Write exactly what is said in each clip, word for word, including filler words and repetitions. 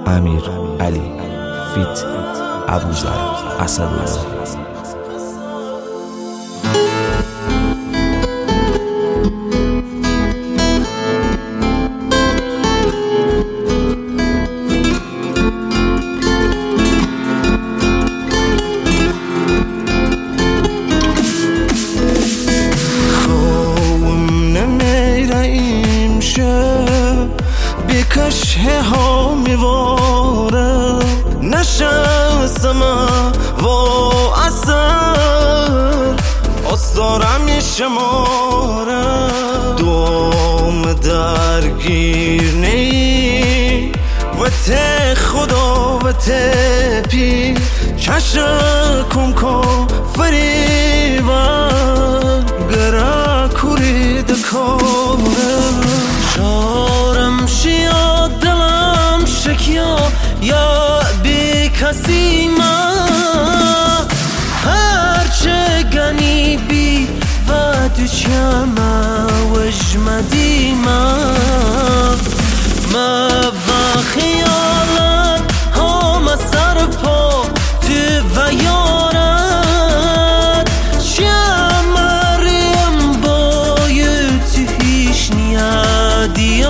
امیر علی فیت ابوذر اسدالله. کشه ها میواره نشستم و اثر آستارم میشماره دوم درگیر نی و ته خدا و ته پیر چشکم کن فریبن گره کوری دکاره شارم شیا دلم شکیا یا بی کسی ما هرچه گنی بی و دوچم وجمدی ما ما و خیالت هم سر پا تو و یارت چمریم باید تو هیچ نیادی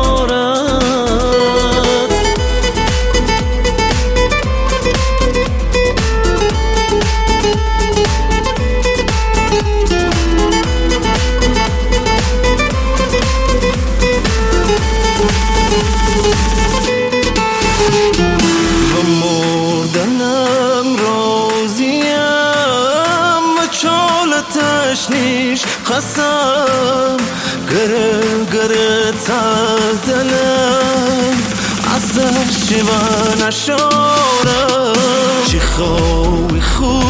تشنیش قسم گره گره تا دلم ازش شیوه نشارم چی خوی خو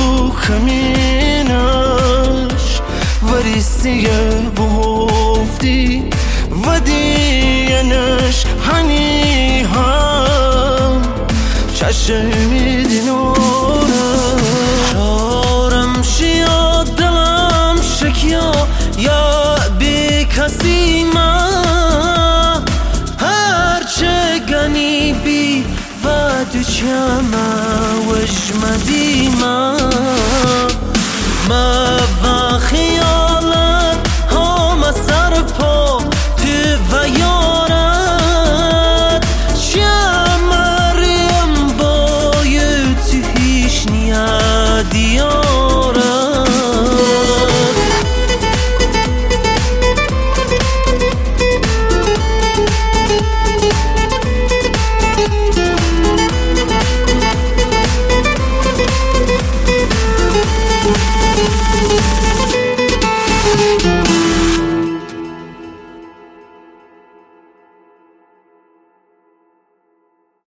کمینش وریسیه بهفتی و دینش هنی هم چشمی دینارم شارم شیا یا بی کسی ما هرچه گنی بی و دوچم وجمدی ما ما